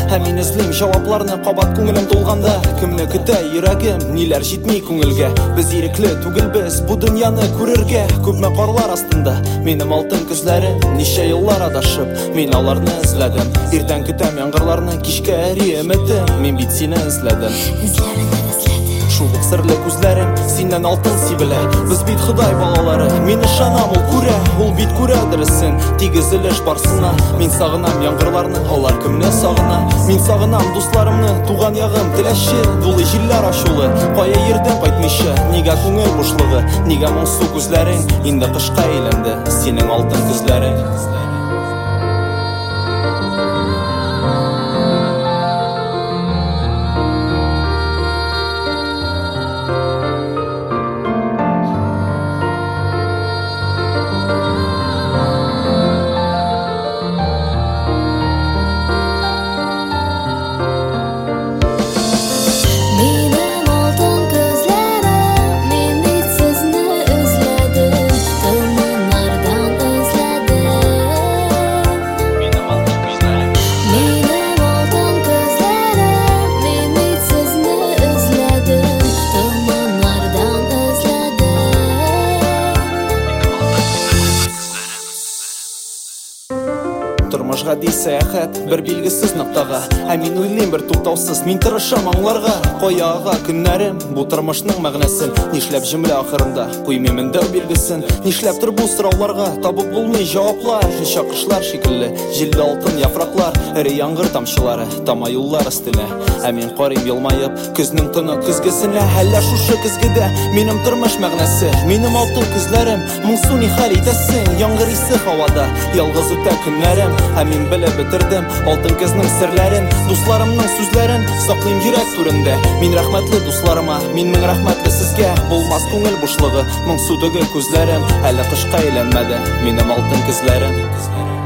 Һәм мин эзлим җавапларны кабат күңелем тулганда. Кемне көтә йөрәгем, ниләр җитми күңелгә. Без ирекле түгелбез бу дөньяны күрергә. Күпме карлар астында минем алтын күзләрем. Ничә еллар адашып мин аларны эзләдем. Иртән көтәм яңгырларны, кичкә әри өметем. Мин бит сине эзләдем. Шулык серле күзләрем синнән алтын сибелә. Без бит Ходай балалары, мин ышанам ул күрә. Ул бит күрә дөресен, тигез өлеш барсына. Мин сагынам яңгырларны, алар кемне сагына. Мин сагынам дусларымны, туган ягым теләче. Дулы җилләр ачулы, кая йөрдең кайтмыйча. Нигә күңел бушлыгы, нигә моңсу күзләрең инде кышка әйләнде, синең алтын күзләрең. Тормыш гади сәяхәт, бер билгесез ноктага. Ә мин уйлыйм бер туктаусыз, мин тырышам аңларга. Каяга көннәрем, бу тормышның мәгънәсен. Нишләп җөмлә ахырында куймыйм инде билгесен. Нишләптер бу сорауларга табып булмый җаваплар. Чакышлар шикелле, җилле алтын яфраклар, эре яңгыр тамчылары тама юллар өстенә. Ә мин карыйм елмаеп, көзнең тоны көзгесенә. Әллә шушы көзгедә минем тормыш мәгънәсе, минем алтын күзләрем, моңсу ни хәл итәсең? Яңгыр исе һавада, ялгыз үтә көннәрем. Ә мин белеп бетердем алтын көзнең серләрен, дусларымның сүзләрен саклыйм йөрәк түрендә. Мин рәхмәтле дусларыма, мин мең рәхмәтле сезгә. Булмас күңел бушлыгы, моңсу түгел күзләрем. Әле кышка әйләнмәде минем алтын күзләрем.